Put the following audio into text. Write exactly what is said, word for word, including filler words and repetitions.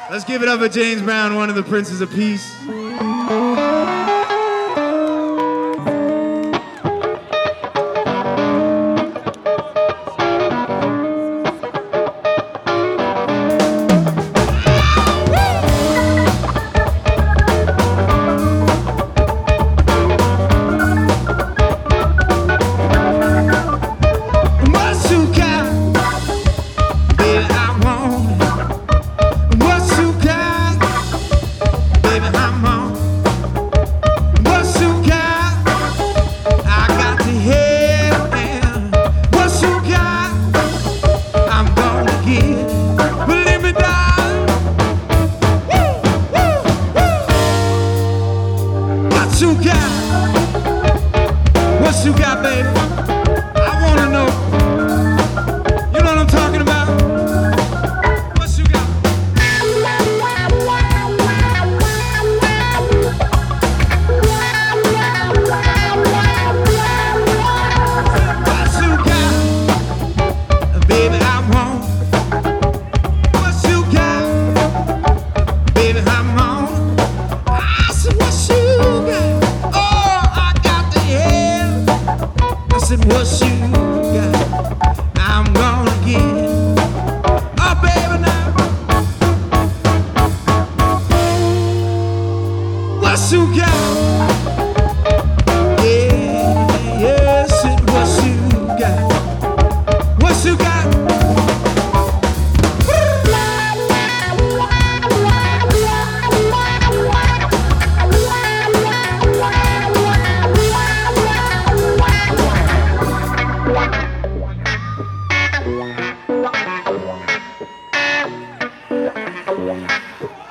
Let's give it up for James Brown, one of the Princes of Peace. What you got? What you got, baby? I wanna know. You know what I'm talking about? What you got? What you got? Baby, I want. What you got? Baby, I'm on. I said, what you got? I said, what you got? I'm gonna get. Oh, baby, now. What you got? Yeah, yeah, I said, what you got? What you got? Yeah.